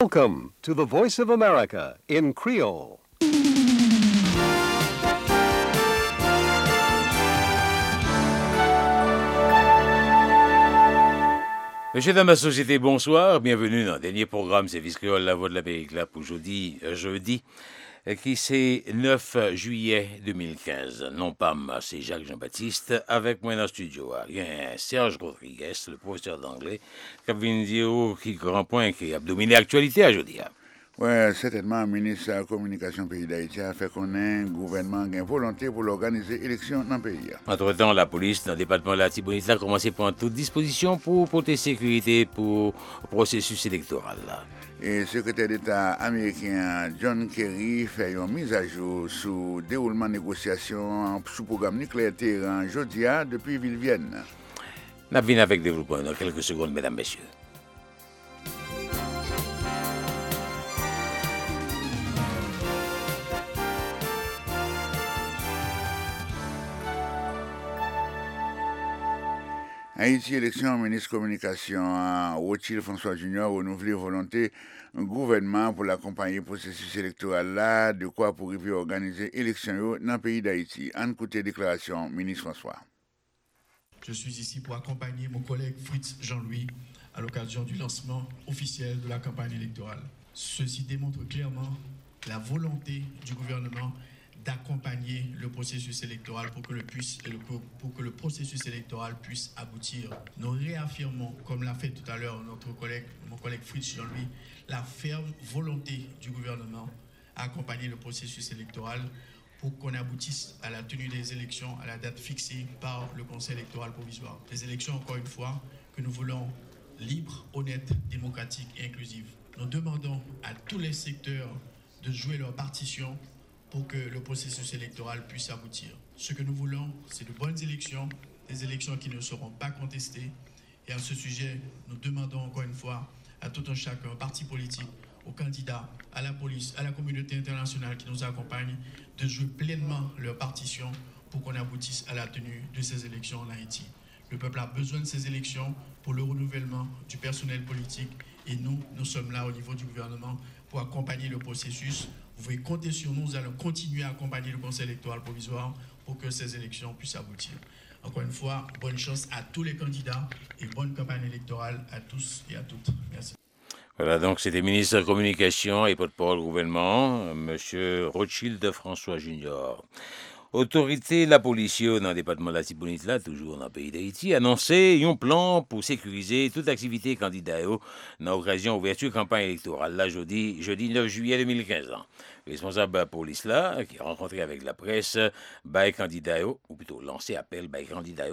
Welcome to the Voice of America in Creole. Monsieur, dames, la société, bonsoir. Bienvenue dans le dernier programme Service Créole, la voix de l'Amérique, là, pour jeudi, qui c'est 9 juillet 2015. Non pas moi, c'est Jacques Jean-Baptiste, avec moi dans le studio. Il y a Serge Rodriguez, le professeur d'anglais, qui vient dire qui grand point, qui a dominé l'actualité à jeudi. Oui, certainement, le ministre de la Communication pays d'Haïti a fait qu'on ait un gouvernement qui a une volonté pour organiser l'élection dans le pays. Entre-temps, la police dans le département de la Tibonite a commencé à prendre toutes dispositions pour porter sécurité pour le processus électoral. Et le secrétaire d'État américain John Kerry fait une mise à jour sur le déroulement de négociations sous le programme nucléaire Téhéran jeudi depuis Ville-Vienne. Nous venons avec développement dans quelques secondes, mesdames, messieurs. Haïti, élection, ministre communication, Rothschild François Junior, renouvelé volonté gouvernement pour l'accompagner le processus électoral là, de quoi pour arriver à organiser l'élection dans le pays d'Haïti. En côté déclaration, ministre François. Je suis ici pour accompagner mon collègue Fritz Jean-Louis à l'occasion du lancement officiel de la campagne électorale. Ceci démontre clairement la volonté du gouvernement d'accompagner le processus électoral pour que le processus électoral puisse aboutir. Nous réaffirmons, comme l'a fait tout à l'heure mon collègue Fritz Jean-Louis, la ferme volonté du gouvernement à accompagner le processus électoral pour qu'on aboutisse à la tenue des élections à la date fixée par le Conseil électoral provisoire. Des élections, encore une fois, que nous voulons libres, honnêtes, démocratiques et inclusives. Nous demandons à tous les secteurs de jouer leur partition pour que le processus électoral puisse aboutir. Ce que nous voulons, c'est de bonnes élections, des élections qui ne seront pas contestées. Et à ce sujet, nous demandons encore une fois à tout un chacun, aux partis politiques, aux candidats, à la police, à la communauté internationale qui nous accompagne, de jouer pleinement leur partition pour qu'on aboutisse à la tenue de ces élections en Haïti. Le peuple a besoin de ces élections pour le renouvellement du personnel politique et nous sommes là au niveau du gouvernement pour accompagner le processus. Vous pouvez compter sur nous, nous allons continuer à accompagner le Conseil électoral provisoire pour que ces élections puissent aboutir. Encore une fois, bonne chance à tous les candidats et bonne campagne électorale à tous et à toutes. Merci. Voilà, donc c'était le ministre de la Communication et porte-parole du gouvernement, M. Rothschild François Junior. Autorité la police dans le département de la Tibonite, là, toujours dans le pays d'Haïti, annoncé un plan pour sécuriser toute activité candidat dans l'occasion d'ouverture de campagne électorale, là, jeudi 9 juillet 2015. Responsable de la police là, qui a rencontré avec la presse, by candidat, ou plutôt lancé appel by candidat,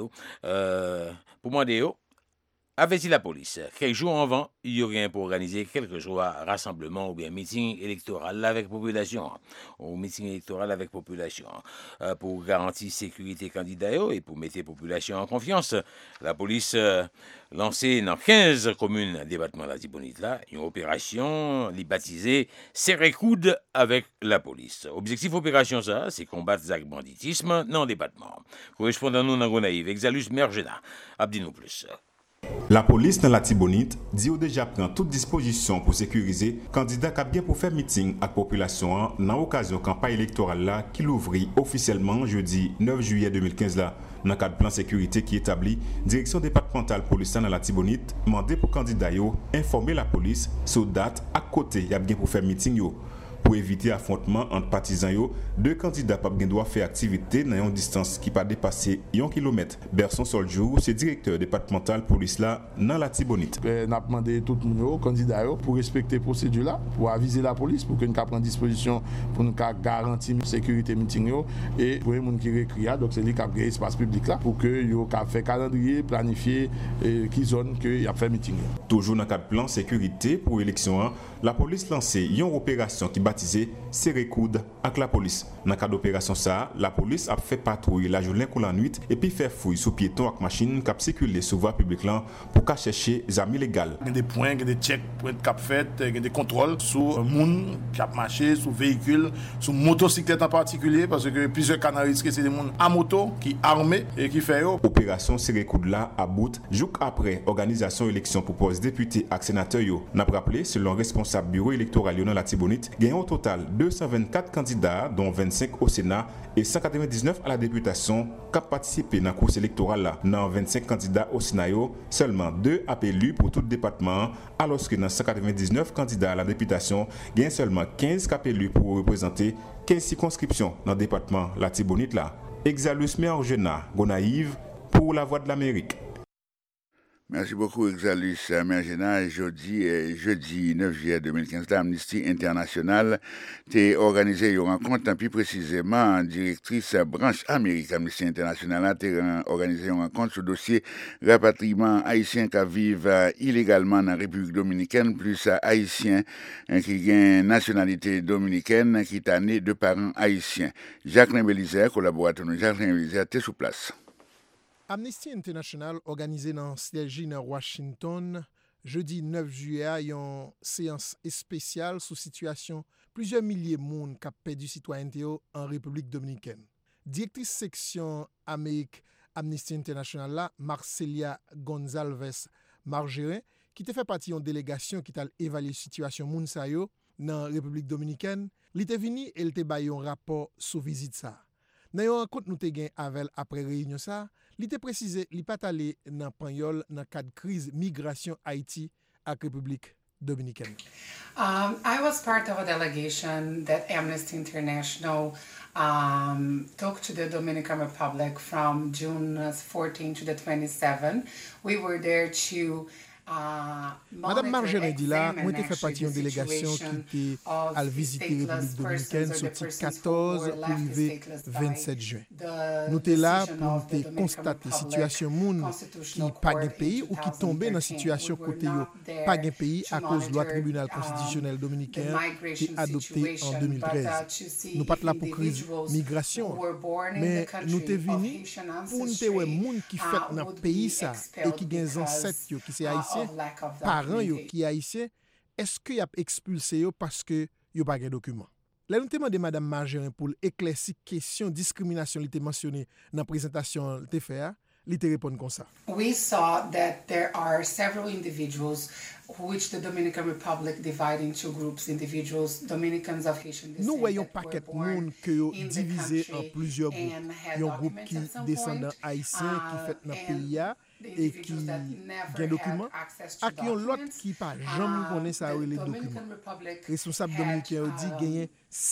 pour demander avertit la police. Quelques jours avant, il y aurait pour organiser quelques jours à rassemblement ou bien meeting électoral avec population, ou meeting électoral avec population, pour garantir sécurité candidat et pour mettre la population en confiance. La police lancée dans 15 communes département de la Tibonite là, une opération baptisée Serrer coude avec la police. Objectif opération ça, c'est combattre le banditisme dans le département. Correspondant nous dans Gonaïve, Exalus Mergena, abdis-nous plus. La police dans la Tibonite dit déjà prend toute disposition pour sécuriser candidat qui a bien pour faire meeting avec la population dans l'occasion de la campagne électorale là qui l'ouvrit officiellement jeudi 9 juillet 2015 là dans le cadre plan sécurité qui établit direction départementale police dans la Tibonite demandé pour candidat yo informer la police sur date à côté y a bien pour faire meeting yo. Pour éviter affrontement entre partisans yo, deux candidats pas bien doit faire activité dans une distance qui pas dépasser 1 km. Berson Soljour, c'est directeur départemental police là dans la Tibonite. N'a demandé tout le monde candidat pour respecter procédure là, pour aviser la police pour que nous prenne disposition pour nous garantir sécurité meeting yo et pour les gens qui récréent donc c'est lui qui a créé espace public là pour que yo fait calendrier planifier qui zone que y a fait meeting. Toujours dans cadre plan sécurité pour élection, la police lancé une opération qui baptisé serré coude avec la police. Dans le cadre d'opération ça, la police a fait patrouille la journée ou la nuit et puis fait fouille sous piéton avec machine qui circulent sur voie publique là pour chercher des armes illégales. Il y a des points, il y a des checks pour être fait, il y a des contrôles sur monde qui a marché, sur véhicules, sur motocyclette en particulier parce que plusieurs cas risqués c'est des gens à moto qui armés et qui fait opération serré coude là à bout jour après organisation élection pour poste député et sénateur yo. N'a rappelé selon responsable bureau électoral dans la Tibonite, il y a au total 224 candidats dont 25 au Sénat et 199 à la députation qui ont participé dans la course électorale là. Dans 25 candidats au Sénat, seulement 2 appelés pour tout département, alors que dans 199 candidats à la députation, il y a seulement 15 appelés pour représenter 15 circonscriptions dans le département la Tibonite là. Exalus Mergena, Gonaïve pour la Voix de l'Amérique. Merci beaucoup, Exalus Mergena. Jeudi 9 juillet 2015, l'Amnesty International a organisé une rencontre, plus précisément, directrice branche Amérique Amnesty International a organisé une rencontre sur le dossier rapatriement haïtien qui vivent illégalement dans la République dominicaine, plus haïtiens qui ont nationalité dominicaine qui est né de parents haïtiens. Jacqueline Belizer, collaborateur de Jacqueline Belizer, était sur place. Amnesty International organisé dans siège dans Washington jeudi 9 juillet une séance spéciale sur situation plusieurs milliers de monde qui ont perdu citoyenneté en République dominicaine. Directrice section Amérique Amnesty International là, Marcelia Gonzalez Margerin, qui te fait partie d'une délégation qui t'a évalué la situation moun sa yo dans République dominicaine, li te vini et il te bay un rapport sur visite ça. Dans une rencontre nous te gen avec après réunion ça, li te précisé li pas allé dans Panyol dans cadre crise migration Haïti ak République dominicaine. I was part of a delegation that Amnesty International talked to the Dominican Republic from June 14 to the 27. We were there to Madame Margerin dit là, moi j'ai fait partie d'une délégation qui était à visiter la République dominicaine sur 14 pour arriver 27 juin. Nous étions là pour constater la situation moun qui pas de pays ou qui tombait dans la situation côté pas de pays à cause de la loi tribunal constitutionnel dominicain qui est adoptée en 2013. Nous pas là pour crise migration, mais nous sommes venus pour nous voir moun qui fait dans le pays ça et qui ont des ancêtres qui sont haïtiens. Parents yo qui haïtien, est-ce que y a expulsé yo parce que yo pas de document? Là nous demandé madame Margerin pour éclaircir question discrimination li te mentionné dans présentation te faire, li te répond comme ça. We saw that there are several individuals which the Dominican Republic divide into groups, individuals, Dominicans of Haitian descent. Nous voyons paquet monde que yo divisé en plusieurs groupes. Un groupe qui descendant haïtien qui fait dans pays et qui a document et qui ont l'autre qui pas jamais connaît ça les documents. Responsable dominicain dit gagner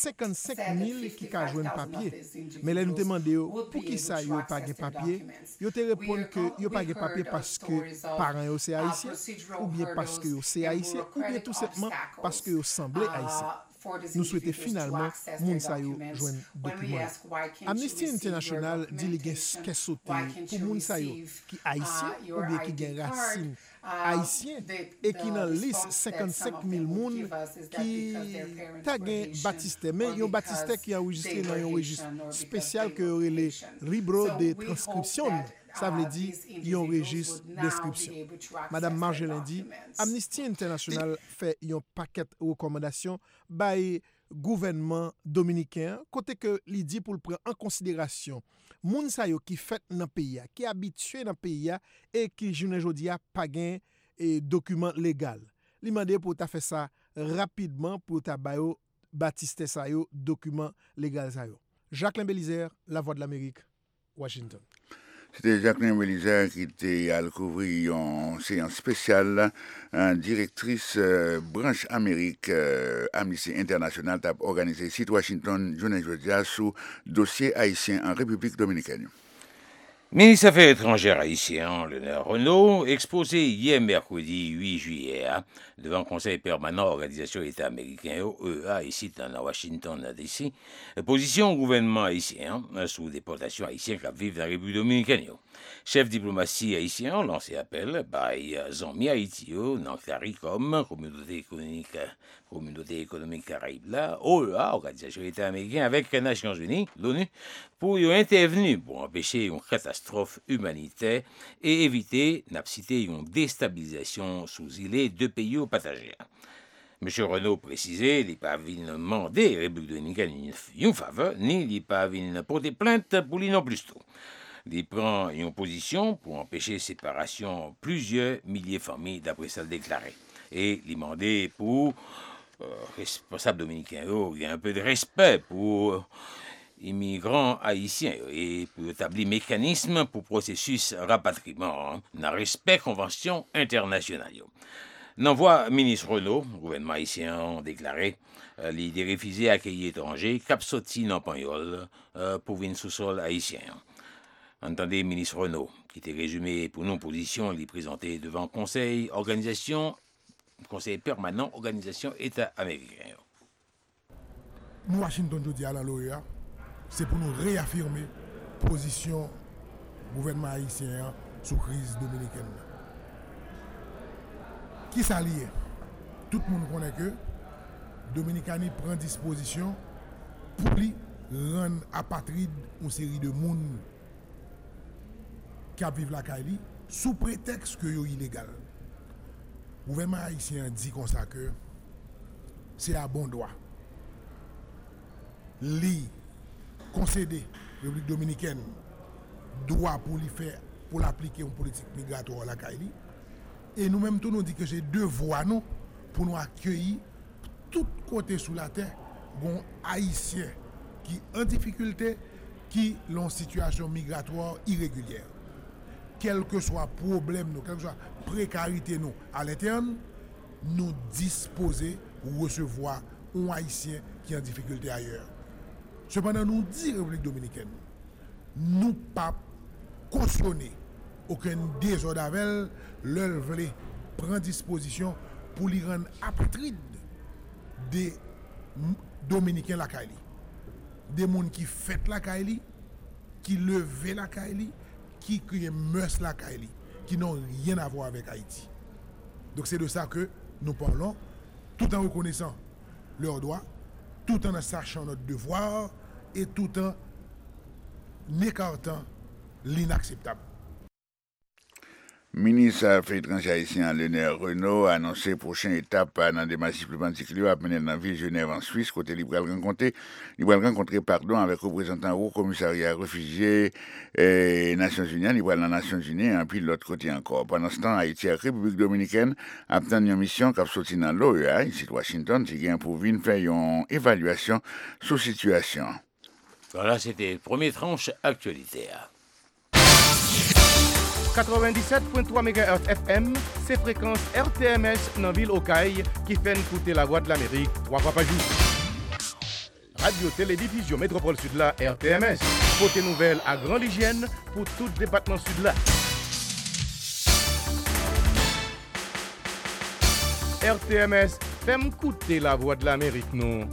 55 000 qui a joué un papier. Mais là nous demandons pour qui ça yo pas de papier. Yo te répondent que yo pas de papier parce que parents yo c'est haïtien ou bien parce que yo c'est haïtien ou bien tout simplement parce que yo semblait haïtien. Nous souhaitons finalement moun sa yo joindre document. Amnesty International dit li gen ke sauté pour moun sa yo qui haïtien ou bien qui gen racine haïtien et qui dans liste 55 000 moun qui ta gen baptisé mais yon baptisé qui enregistré dans un registre spécial que les libro de transcription. Ça veut dire qu'il y a un registre de description. Madame Margerin dit, Amnesty International fait un paquet de recommandations by gouvernement dominicain, côté que li dit pour le prendre en considération moun sa yo qui fait dans pays, qui habitué dans pays et qui journée jodi a pas gain et document légal. Li mandé pour ta faire ça rapidement pour ta bayo baptiser ça yo document légal ça yo. Jacqueline Belizer, La Voix de l'Amérique, Washington. C'était Jacqueline Belizer qui était à couvrir une séance spéciale, directrice branche Amérique Amnesty International a organisé ici Washington, journée jeudi sur dossier haïtien en République dominicaine. Ministre des Affaires étrangères haïtien, Léonard Renault, exposé hier mercredi 8 juillet devant le Conseil permanent Organisation État américain, OEA, ici dans Washington, D.C., position au gouvernement haïtien sous déportation haïtienne qui vivent dans la République dominicaine. Chef diplomatie haïtien lancé appel par Zanmi Haïti, dans CARICOM, Communauté économique Caraïbe, là, OEA, Organisation État américain, avec les Nations Unies, l'ONU, pour y intervenir pour empêcher une catastrophe humanitaire et éviter, n'a cité, une déstabilisation sous îlets deux pays au partagé. M. Renault précisait qu'il n'a pas demandé à la République dominicaine une faveur, ni il n'a pas porté plainte pour lui non plus tout. Il prend une position pour empêcher séparation plusieurs milliers de familles, d'après ça le déclaré. Et il demandait pour responsables dominicains, il y a un peu de respect pour immigrants haïtiens et pour établir mécanisme pour processus rapatriement, dans respect convention internationale. N'envoie ministre Renault, gouvernement haïtien ont déclaré l'idée refusé accueillir étrangers cap sorti dans Pagnol pour venir sous sol haïtien. Entendez ministre Renault, qui était résumé pour nos positions, il est présenté devant Conseil permanent Organisation État américain. Nous, Washington, je dis à l'OEA, c'est pour nous réaffirmer la position du gouvernement haïtien sous crise dominicaine. Qui s'allie? Tout le monde connaît que Dominicani prend disposition pour lui rendre apatride une série de monde qui vivent la Kaili sous prétexte que c'est illégal. Le gouvernement haïtien dit comme ça que c'est à bon droit. Li concéder la République dominicaine droit pour lui faire pour l'appliquer une politique migratoire à la Kaili. Et nous-mêmes, nous disons que c'est devoir nous pour nous accueillir tout côté sous la terre, bon haïtien qui en difficulté, qui ont situation migratoire irrégulière. Quel que soit problème, nous, quelle que soit précarité nous à l'interne, nous disposer ou recevoir un haïtien qui est en difficulté ailleurs. Cependant, nous disons République dominicaine, nous pas cautionner aucun désordre avec elle, leur voulait prendre disposition pour lui rendre apatride des Dominicains la Kaili. Des gens qui fêtent la Kaili, qui levent la Kaili, qui créent mœurs la Kaili, qui n'ont rien à voir avec Haïti. Donc c'est de ça que nous parlons, tout en reconnaissant leurs droits, tout en sachant notre devoir et tout en écartant l'inacceptable. Ministre des Affaires étrangères haïtien Léonard Renault a annoncé la prochaine étape dans des massifs supplémentaires à mener dans la ville de Genève en Suisse, côté il va rencontrer avec représentants au commissariat réfugiés et Nations Unies, il va dans les Nations Unies et puis de l'autre côté encore. Pendant ce temps, Haïti et la République dominicaine a obtenu une mission qui a sorti dans l'OEA, ici de Washington, qui vient pour venir faire une évaluation sur la situation. Voilà, c'était la première tranche actualité. 97.3 MHz FM, c'est fréquence RTMS dans la ville Okaï qui fait écouter la voix de l'Amérique 3 fois par jour. Radio-télédiffusion Métropole Sud-là, RTMS, côté nouvelle à grande hygiène pour tout le département Sud-là. RTMS, fait écouter la voix de l'Amérique, non?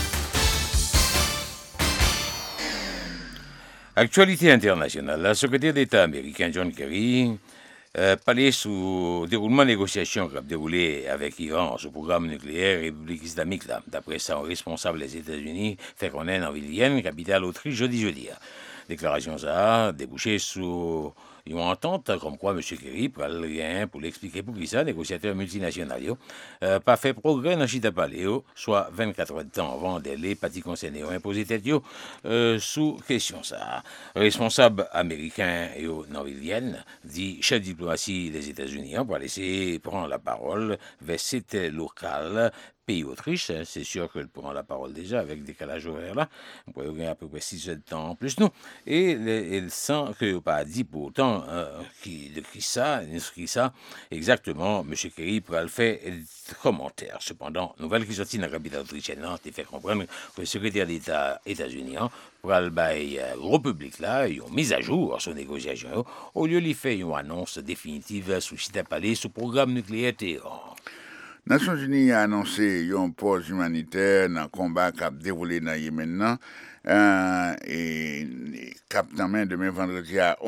Actualité internationale. Le secrétaire d'État américain John Kerry parlait sous le déroulement des négociations qui a déroulé avec l'Iran sur le programme nucléaire République islamique. D'après ça, un responsable des États-Unis fait connaître en Vienne, capitale Autriche, jeudi. Déclaration ça a débouché sur une entente comme quoi M. Kerry parle rien pour l'expliquer pour qui ça, négociateur multinational, pas fait progrès dans Chita Paléo, soit 24 heures de temps avant les partis concernés ont imposé tête sous question ça. Responsable américain dans Vienne dit chef de diplomatie des États-Unis pour laisser prendre la parole vers site local pays Autriche. C'est sûr qu'elle prend la parole déjà avec décalage horaire là. On pourrait gagner à peu près 6 heures de temps en plus, nous. Et elle sent que n'a pas dit pour autant qui ça exactement. M. Kerry pourra le faire commentaire. Cependant, nouvelle qui sortit dans la capitale autrichienne, qui fait comprendre que le secrétaire d'État États-Unis pour le bail gros public là, ils ont mis à jour son négociation au lieu de faire une annonce définitive sous site palais sur le programme nucléaire Téhéran. Nations Unies a annoncé une pause humanitaire dans le combat qui a déroulé dans le Yémen et cap demain vendredi à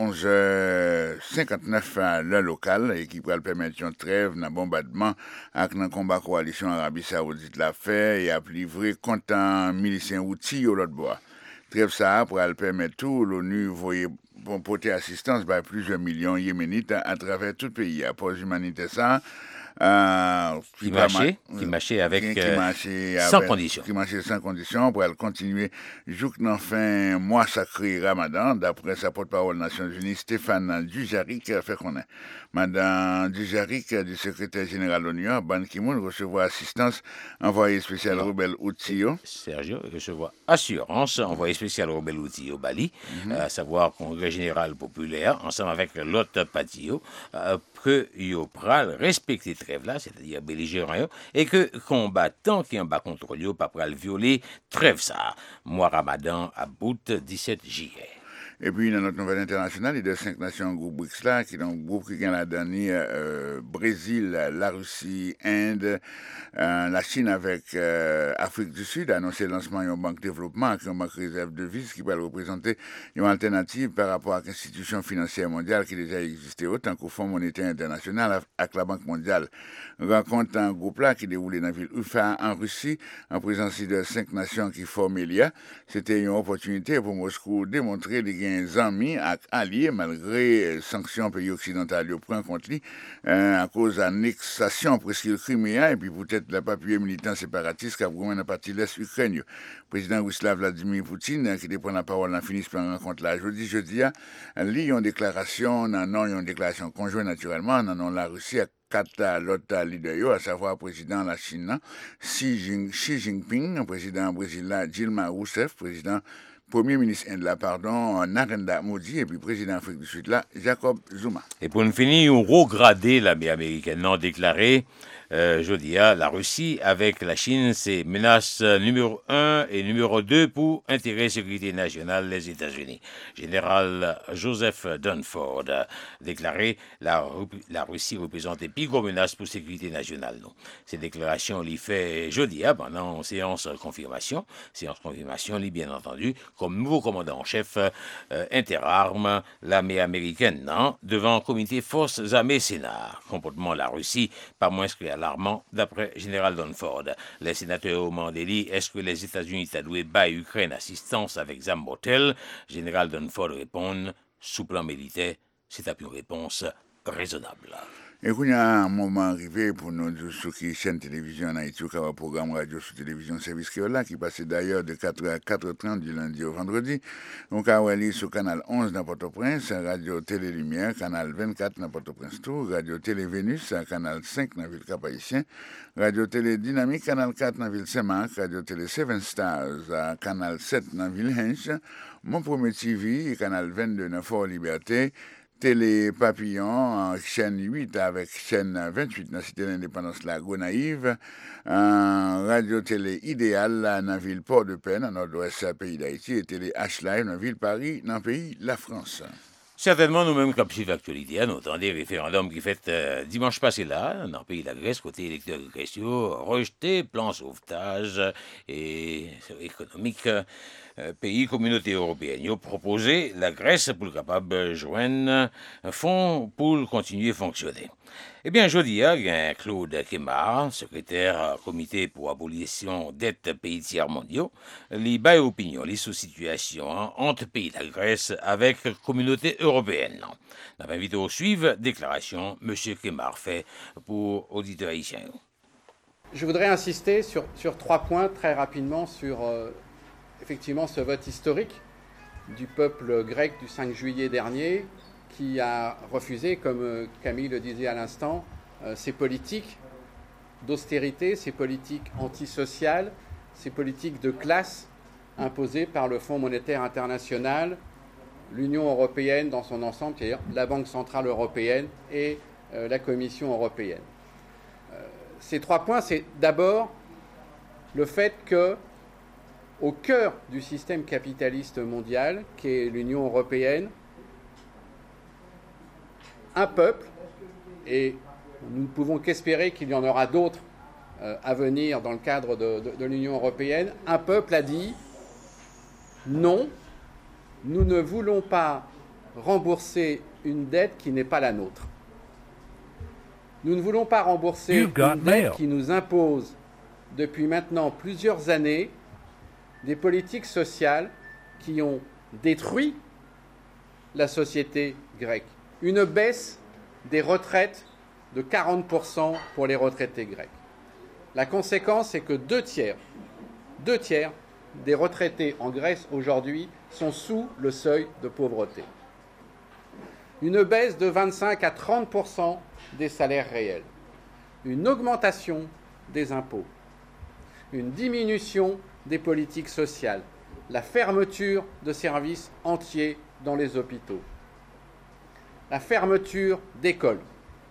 11h59 à l'heure locale et qui pourrait permettre une trêve dans le bombardement avec le combat coalition Arabie Saoudite l'a fait et a livré contre un milicien outil au l'autre bois. Trêve ça pourrait permettre tout l'ONU voyer pour porter assistance par plusieurs millions yéménites à travers tout le pays. À pause humanitaire ça qui marchait avec sans condition. Qui marchait sans condition pour continuer jusqu'à fin mois sacré Ramadan, d'après sa porte-parole des Nations Unies, Stéphane Dujarric, fait connaître. Madame Dujarric, du secrétaire général de l'ONU, Ban Ki-moon, recevoir assistance, envoyé spécial Rebel Outio. Sergio recevoir assurance, envoyé spécial Rebel Outio au Bali, à savoir Congrès général populaire, ensemble avec l'autre patio, que Yopral respecte trêve là, c'est-à-dire belligérant, et que combattants qui en bas contre lui, pas pral violer trêve ça. Mois Ramadan à bout 17 juillet. Et puis, dans notre nouvelle internationale, il y a 5 nations groupe BRICS là, qui est un groupe qui gagne la dernière, Brésil, la Russie, Inde, la Chine avec Afrique du Sud, a annoncé le lancement d'une banque de développement avec une banque réserve de devises qui va représenter une alternative par rapport à l'institution financière mondiale qui déjà existait autant qu'au Fonds monétaire international avec la Banque mondiale. Rencontre un groupe là qui déroulait dans la ville Ufa en Russie, en présence de 5 nations qui forment l'IA. C'était une opportunité pour Moscou de démontrer les amis et alliés malgré sanctions pays occidentaux prennent contre lui à cause de l'annexation presque le Crimée et puis peut-être la papier militant séparatiste qui a vraiment une partie de l'Est Ukraine. Le président russe Vladimir Poutine qui prend la parole en finissant par rencontre là jeudi il y a une déclaration conjointe naturellement dans la Russie à 4 l'autre leader, à savoir le président de la Chine, Xi Jinping, le président du Brésil, Dilma Rousseff, président Premier ministre Inde, Narendra Modi, et puis président d'Afrique du Sud, Jacob Zuma. Et pour nous finir, on regradé l'armée américaine non déclarée. Jeudi, la Russie avec la Chine, c'est menace numéro 1 et numéro 2 pour intérêt et sécurité nationale des États-Unis. Général Joseph Dunford a déclaré la Russie représente les plus grosses menaces pour la sécurité nationale. Cette déclaration l'y fait jeudi pendant une séance confirmation. Séance confirmation, l'y bien entendu, comme nouveau commandant en chef interarmes l'armée américaine devant le comité Forces armées Sénat. Comportement de la Russie, pas moins que alarmant, d'après Général Dunford. Les sénateurs au Mandeli, est-ce que les États-Unis ont doué bas Ukraine assistance avec Zam Mortel? Général Dunford répond, sous plan militaire, c'est une réponse raisonnable. Et il y a un moment arrivé pour nous sur qui chaîne télévision en Haïti, au un programme radio sur télévision service là qui passait d'ailleurs de 4h à 4h30 du lundi au vendredi. Donc à Wally sur canal 11 dans Port-au-Prince, radio Télé Lumière, canal 24 dans Port-au-Prince Tour, radio Télé Vénus, canal 5 dans Ville Cap-Haïtien, radio Télé Dynamique, canal 4 dans Ville Saint-Marc, radio Télé Seven Stars, canal 7 dans Ville Hench, Mon Premier TV, canal 22 dans Fort Liberté, Télé Papillon, chaîne 8 avec chaîne 28 dans la Cité de l'Indépendance, la Gonaïve, Radio Télé Idéal dans la ville Port-de-Paix, dans nord-ouest pays d'Haïti, et Télé H-Live dans la ville Paris, dans le pays la France. Certainement, nous-mêmes, comme suivons l'actualité, nous entendons des référendums qui fait dimanche passé là, dans le pays de la Grèce, côté électeurs de Grèce, rejeté plan sauvetage et économique. Pays communauté européenne. Ils ont proposé la Grèce pour le capable de joindre un fonds pour continuer à fonctionner. Eh bien, jeudi, il y a Claude Kemar, secrétaire comité pour abolition dette pays tiers mondiaux, il a opinion sur la situation entre pays de la Grèce avec la communauté européenne. On va inviter au suivre déclaration M. Kemar fait pour auditeurs haïtiens. Je voudrais insister sur 3 points très rapidement sur effectivement ce vote historique du peuple grec du 5 juillet dernier qui a refusé, comme Camille le disait à l'instant, ces politiques d'austérité, ces politiques antisociales, ces politiques de classe imposées par le Fonds monétaire international, l'Union européenne dans son ensemble, c'est-à-dire la Banque centrale européenne et la Commission européenne. Ces 3 points, c'est d'abord le fait que, au cœur du système capitaliste mondial, qu'est l'Union européenne, un peuple, et nous ne pouvons qu'espérer qu'il y en aura d'autres à venir dans le cadre de l'Union européenne, un peuple a dit non, nous ne voulons pas rembourser une dette qui n'est pas la nôtre. Nous ne voulons pas rembourser une dette qui nous impose depuis maintenant plusieurs années des politiques sociales qui ont détruit la société grecque. Une baisse des retraites de 40% pour les retraités grecs. La conséquence, c'est que 2 tiers des retraités en Grèce aujourd'hui sont sous le seuil de pauvreté. Une baisse de 25 à 30% des salaires réels. Une augmentation des impôts. Une diminution des politiques sociales. La fermeture de services entiers dans les hôpitaux. La fermeture d'écoles.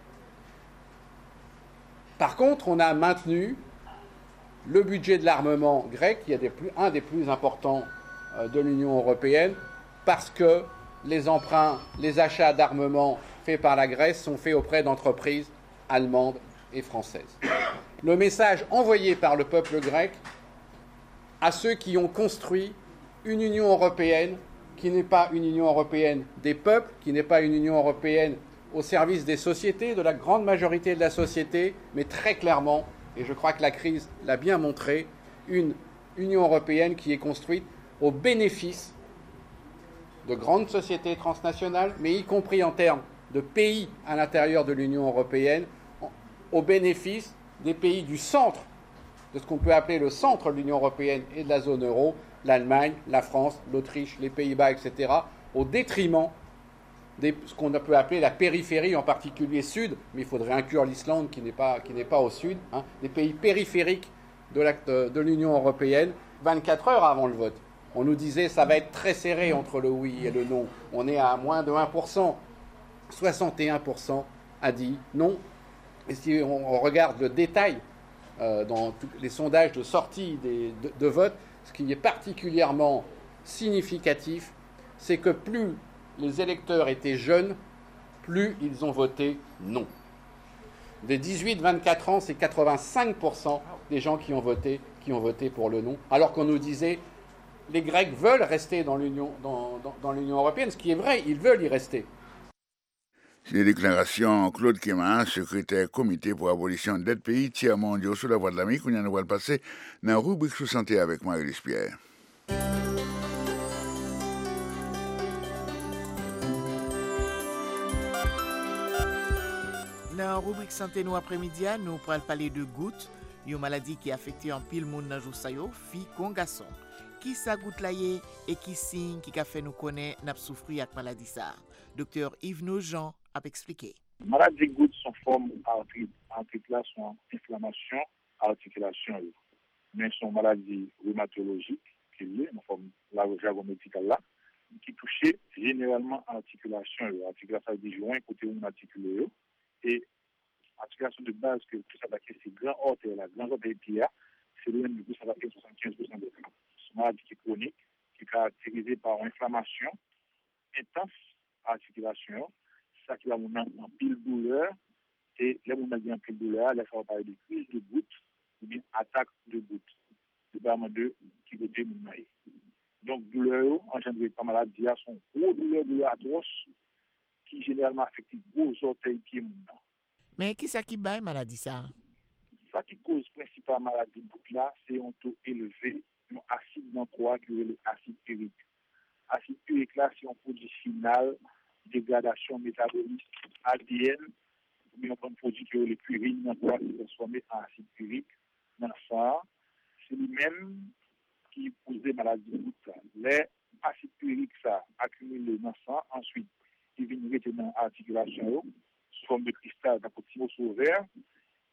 Par contre, on a maintenu le budget de l'armement grec, qui est un des plus importants de l'Union européenne, parce que les emprunts, les achats d'armement faits par la Grèce sont faits auprès d'entreprises allemandes et françaises. Le message envoyé par le peuple grec à ceux qui ont construit une Union européenne qui n'est pas une Union européenne des peuples, qui n'est pas une Union européenne au service des sociétés, de la grande majorité de la société, mais très clairement, et je crois que la crise l'a bien montré, une Union européenne qui est construite au bénéfice de grandes sociétés transnationales, mais y compris en termes de pays à l'intérieur de l'Union européenne, au bénéfice des pays du centre, de ce qu'on peut appeler le centre de l'Union européenne et de la zone euro, l'Allemagne, la France, l'Autriche, les Pays-Bas, etc., au détriment de ce qu'on peut appeler la périphérie, en particulier sud, mais il faudrait inclure l'Islande qui n'est pas au sud, des pays périphériques de l'Union européenne, 24 heures avant le vote. On nous disait ça va être très serré entre le oui et le non. On est à moins de 1%. 61% a dit non. Et si on regarde le détail dans tous les sondages de sortie de vote, ce qui est particulièrement significatif, c'est que plus les électeurs étaient jeunes, plus ils ont voté non. Des 18-24 ans, c'est 85% des gens qui ont voté pour le non, alors qu'on nous disait les Grecs veulent rester dans l'Union européenne, ce qui est vrai, ils veulent y rester. C'est les déclarations Claude Kéman, secrétaire comité pour l'abolition d'aide pays tiers mondiaux sous la voie de l'Amérique. On y en va le passer dans la rubrique sous santé avec Marie-Lise Pierre. Dans la rubrique santé nous après-midi, nous pourrons parler de goutte, une maladie qui affecte en pile monde dans jour ça yo, fille kon garçon. Qui sa goutte là et qui signe qui a fait nous connaître n'a souffrir avec maladie ça. Docteur Yves Nogent a expliqué. Maladie goutte sont forme articulation, inflammation, articulation. Mais sont maladie rhumatologique qui est en forme la jargon médical là qui touche généralement articulation. Articulation des joints côté où on articule et articulation de base que ça va c'est grand orteil la grande orteil pied c'est le même ça va 75% de cas. Maladie qui est chronique qui est caractérisée par une inflammation intense articulation, ça qui va vous mettre en pile douleur, et là, vous mettez en pile douleur, là, ça va parler de crise de goutte, ou bien attaque de goutte. C'est vraiment deux qui vont démoulailler. Donc, douleur, engendrée par maladie, sont gros douleurs atroces, qui généralement affectent gros orteils pieds. Mais qui ça qui baille maladie ça? Ça qui cause principalement maladie goutte là, c'est un taux élevé, un acide dans 3 qui est l'acide urique. Acide urique là, c'est un produit final, dégradation métabolique ADN, mais on produit que les purines dans quoi qui transformé en acide urique dans ça, c'est lui-même qui pose des maladies de goutte. Les acides uriques ça accumulé dans ça, ensuite ils viennent rester dans l'articulation sous forme de cristal dans petit morceau vert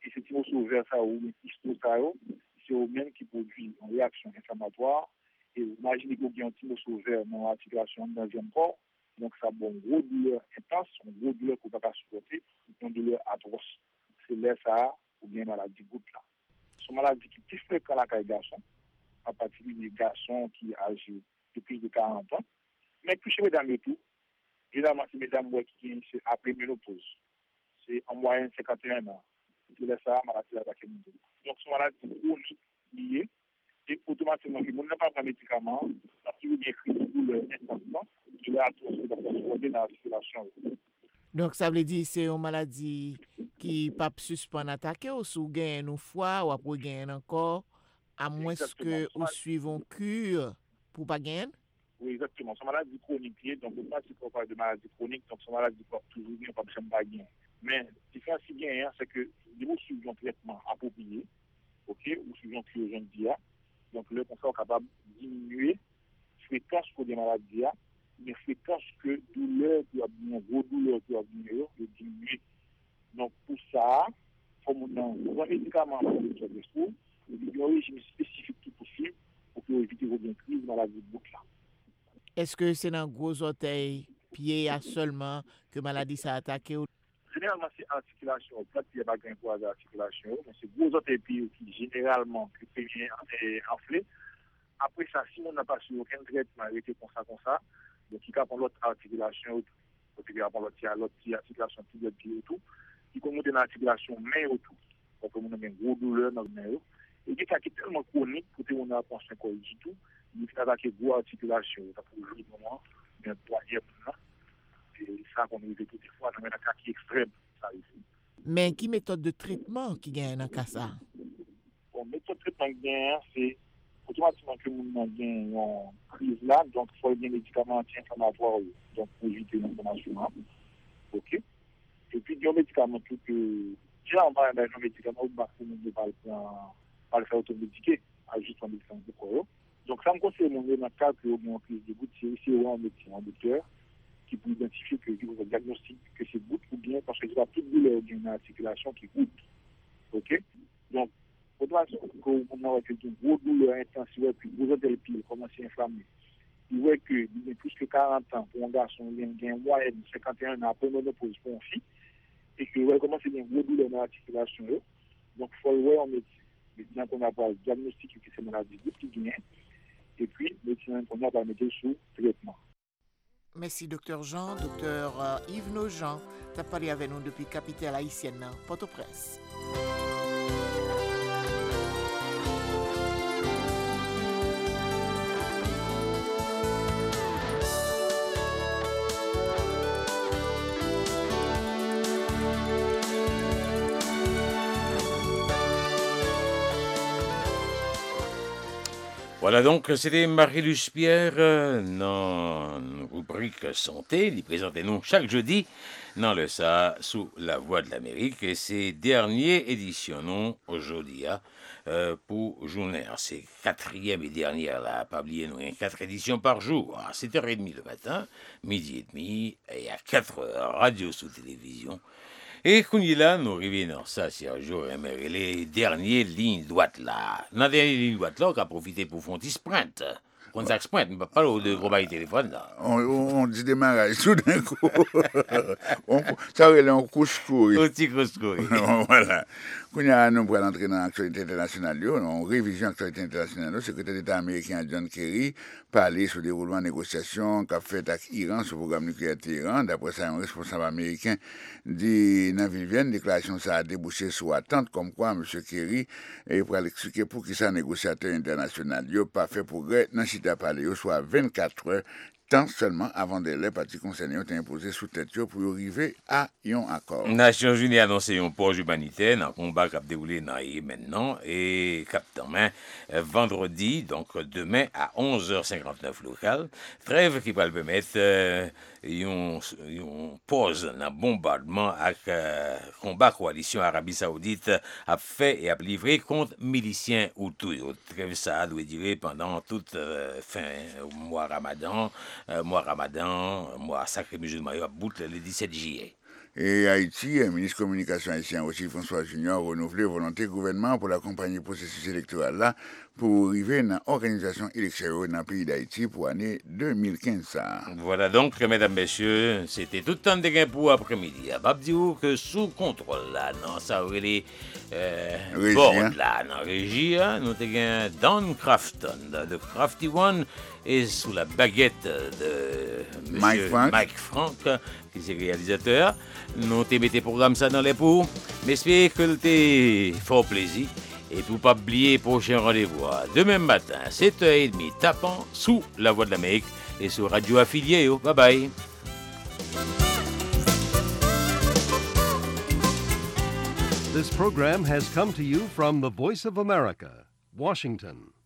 et c'est timoso vert ça ou histo ça c'est au même qui produit une réaction inflammatoire et imaginez que vous avez un timoso vert dans l'articulation dans le deuxième corps, donc ça a une grosse douleur intense, une grosse douleur qu'on ne peut pas supporter, une douleur atroce. C'est là ça ou bien maladie goutte là. C'est une maladie qui est plus fréquente à la garçon, en particulier les garçons qui âgés de plus de 40 ans, mais plus chez mesdames et tout, évidemment c'est mesdames qui c'est après ménopause. C'est en moyenne 51 ans. C'est là ça, maladie attaque le monde. Donc c'est une maladie chronique liée, et automatiquement, le monde n'a pas de médicaments, parce qu'il y a écrit douleur instantanément, il y a dans la circulation. Donc ça veut dire c'est une maladie qui pas suspend attaquer ou sous gain une fois ou après gain encore à moins que ou suivons cure pour pas gagner. Oui, exactement. C'est une maladie chronique, donc on ne peut pas parler de maladie chronique, donc c'est une maladie qui porte toujours bien, pas besoin de gagner. Mais la différence qui gagne, c'est que nous suivons un traitement approprié, ok, ou suivons un chirurgien de dia, donc le conseil est capable de diminuer la fréquence pour des maladies, mais la fréquence que douleur qui a bien, gros douleur qui a bien, de diminuer. Donc pour ça, il faut un médicament pour le cholesterol, un régime spécifique tout possible pour éviter une crise de maladie de boucle là. Est-ce que c'est dans gros orteil, pied à seulement que maladie ça attaqué ou généralement c'est articulation, peut-être qu'il n'y a pas qu'un poids d'articulation, mais c'est gros orteil pied qui généralement est enflé. Après ça, si on n'a pas sur aucun traitement arrêté comme ça, donc il y a l'autre articulation, il y a l'autre articulation pied et tout, qui commence dans l'articulation main ou tout, parce qu'on a une grosse douleur dans le main. Et il y a qui est tellement chronique, pour qu'on n'a pas un corps du tout, il faut attaquer gros articulation, il faut jouer le moment, il y a un poignet maintenant. C'est ça qu'on a vu toutes les fois dans un cas qui est extrême. Ça ici. Mais qui méthode de traitement qui gagne dans cas ça? Bon, méthode de traitement qui gagne, c'est automatiquement que nous avons une crise là, donc il faut des médicaments anti-inflammatoires, donc pour éviter l'inflammation. Ok. Et puis il y a des médicaments que généralement il y a des médicaments où nous ne pouvons pas le faire automédiquer, à juste un médicament de corps. Donc ça me conseille dans le cas que nous avons une crise de goutte, c'est ici un médecin, un docteur, qui peut identifier que le diagnostic que c'est goutte ou bien parce que c'est pas toute douleur d'une articulation qui goutte. Ok? Donc, on doit qu'on a une grosse douleur intensive, puis gros orteil pied commence à inflammer. Il voit que il y a plus que 40 ans pour un garçon, il y a un moyenne de 51 ans après ménopause pour une fille, et que il commence à avoir une grosse douleur dans l'articulation. Donc, il faut le voir en médecin. Médecin qu'on a pas diagnostic que c'est maladie goutte qui vient, et puis médecin qu'on a pas mettre sous traitement. Merci, Dr. Jean. Dr. Yves Nogent, tu as parlé avec nous depuis capitale haïtienne, Port-au-Prince. Voilà donc, c'était Marie-Luce Pierre dans rubrique santé. Il présentait nous chaque jeudi dans le SA sous la Voix de l'Amérique. Et c'est dernière édition, non, aujourd'hui, pour journée. C'est 4e et dernière, là, publié, nous, 4 éditions par jour. À 7h30 le matin, midi et demi, et à 4h, radio sous télévision. Et qu'on y là, nous revenons ça, c'est un jour, les dernières lignes droites là. Dans les dernières lignes droites là, on a profité pour faire un petit sprint. Quand ça sprint, on ne parle pas de gros bail téléphone là. On dit démarrage tout d'un coup. Ça aurait un couche-couille. Un petit couche-couille. Voilà. Quand nous allons entrer dans l'actualité internationale, en révision de l'actualité internationale, le secrétaire d'État américain John Kerry parlait sur le déroulement de négociations qu'a fait avec l'Iran sur le programme nucléaire Téhéran. D'après ça, un responsable américain dit dans Vivienne, déclaration ça a débouché sur attente, comme quoi M. Kerry pour expliquer pour qui ça négociateur international. Il n'a pas fait progrès dans Chita Palais, soit 24 heures. Tant seulement avant de les parties concernées ont été imposées sous tête pour arriver à un accord. Les Nations Unies a annoncé un pause humanitaire dans le combat qui a déroulé dans maintenant et captant vendredi, donc demain à 11h59 local. Trêve qui va le permettre une pause dans le bombardement avec combat coalition Arabie Saoudite a fait et a livré contre miliciens Hutus. Trêve ça doit durer pendant toute fin mois Ramadan, mois sacré musulman, à bout le 17 juillet. Et Haïti, le ministre de la Communication haïtien aussi, François Junior, renouvelé volonté gouvernement pour accompagner le processus électoral là pour arriver dans l'organisation électorale dans le pays d'Haïti pour l'année 2015. Voilà donc, mesdames, messieurs, c'était tout le temps de gain pour après-midi. Je vais dire que sous contrôle là, non, ça aurait les boards là, dans la régie, nous avons Don Crafton, de Crafty One, et sous la baguette de Mike Frank, qui est réalisateur. Nous avons mis le programme ça dans les pots, mais j'espère que t'es fort plaisir. Et pour ne pas oublier, prochain rendez-vous, demain matin, 7h30, tapant sous la Voix de l'Amérique et sur Radio Affilié. Bye bye. This program has come to you from the Voice of America, Washington.